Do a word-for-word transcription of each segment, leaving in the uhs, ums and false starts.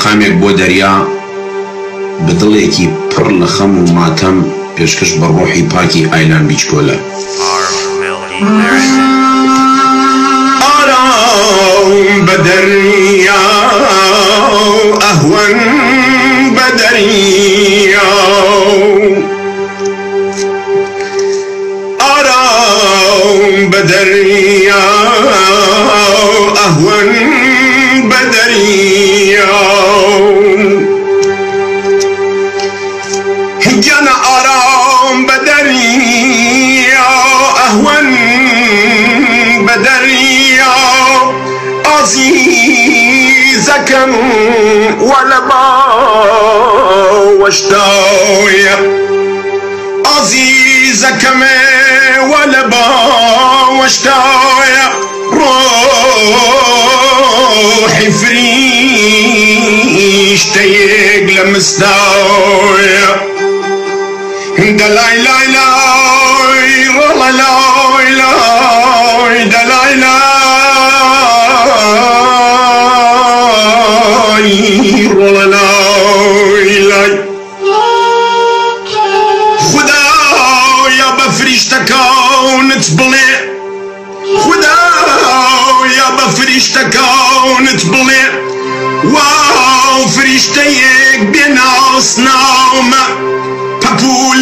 خامێک بۆ دەریا بە دڵێکی پڕ لە خەم و ماتەم پێشکەش بە ڕۆحی پاکی ئایلان بیچکۆلە. ئارام بە دەریا ئەهوەن بە دەریا ئارام بە دەریا ئەهوەن بە دەریا گیانە ئارام بە دەریا ئەهوەن بە دەریا ئازیزەکەم وە لە باوەشدایە ئازیزەکەمێ وە لە باوەشدایە ڕۆحی فریشتەیەک لە مستایە دەلای لای لای ڕۆڵە لای لای دەلای لای ڕۆڵە لای لای خودایا بە فریشتەکانت بڵێ خودایا بە فریشتەکانت بڵێ واو فریشتەیەک بێناسنامە پەپوول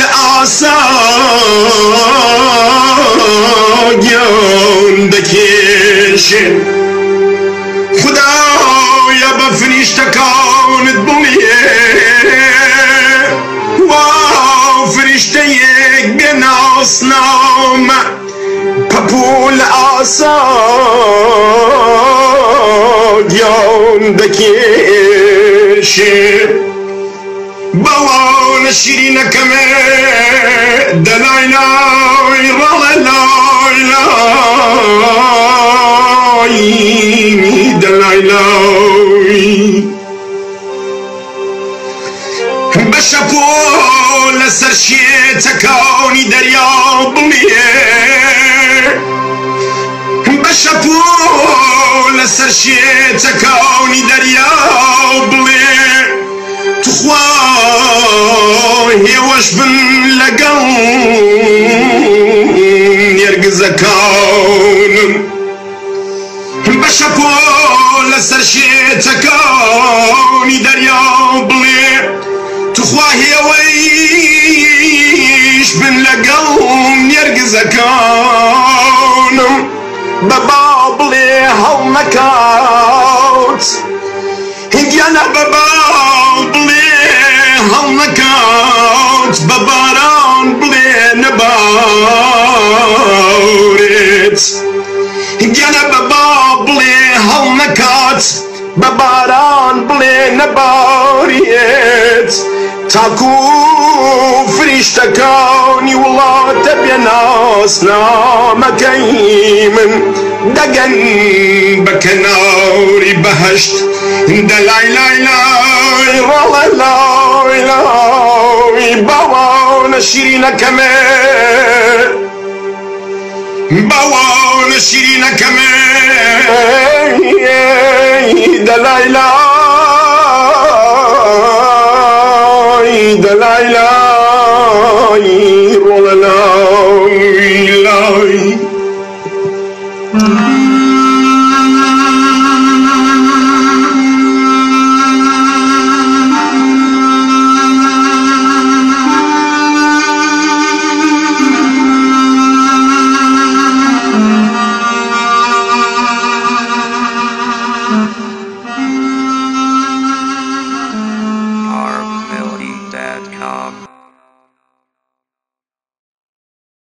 ئاساگیان دەکێشێ خودایا بە فریشتەکانت بڵێ واو فریشتەیەک بێناسنامە پەپوول ئاساگیان دەکێشێ باوانە شیرینەکەمێ دەلای لای ڕەڵە لای لای دەلای لای بە شەپۆ لەسەر شێتەکانی دەریا بڵێ بە شەپۆ لەسەر شێتەکانی دەریا بڵێ توخوای هێوەش بن لەگەڵ نێرگزەکانم بە شەپۆ لەسەر شێتەکانی دەریا بڵێ توخوا هێوەیش بن لەگەڵ نێرگزەکانم بەبا بڵێ هەڵ نەکات گیانە بەبا بڵێ هەڵ نەکات بە باران بڵێ نەبارێت گیانە بەبا بڵێ هەڵ نەکات بە باران بڵێ نەبارێت تاکو فریشتەکانی وڵاتە بێناسنامەکەی من دەگەن بە کەناوری بەهەشت دەلای لای لای ڕەڵە لای لای باوانە شیرینەکەمێ باوانە شیرینەکەمێ دەلای لای دەلای لای